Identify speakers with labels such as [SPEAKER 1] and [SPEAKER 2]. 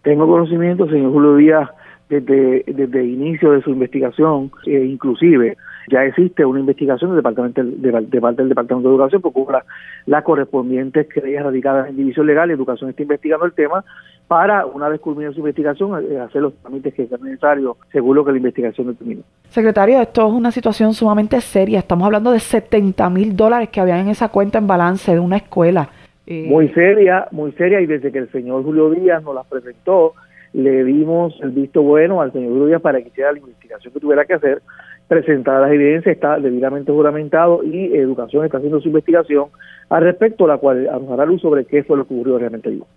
[SPEAKER 1] Tengo conocimiento, señor Julio Díaz, desde el inicio de su investigación, inclusive ya existe una investigación de parte del Departamento de Educación, porque hubo las correspondientes querellas radicadas en División Legal, y Educación está investigando el tema para, una vez culmine su investigación, hacer los trámites que sean necesarios según lo que la investigación determine.
[SPEAKER 2] Secretario, esto es una situación sumamente seria. Estamos hablando de $70,000 que habían en esa cuenta en balance de una escuela.
[SPEAKER 1] Muy seria, y desde que el señor Julio Díaz nos las presentó, le dimos el visto bueno al señor Julio Díaz para que hiciera la investigación que tuviera que hacer, presentar las evidencias, está debidamente juramentado, y Educación está haciendo su investigación al respecto, la cual arrojará luz sobre qué fue lo que ocurrió realmente allí.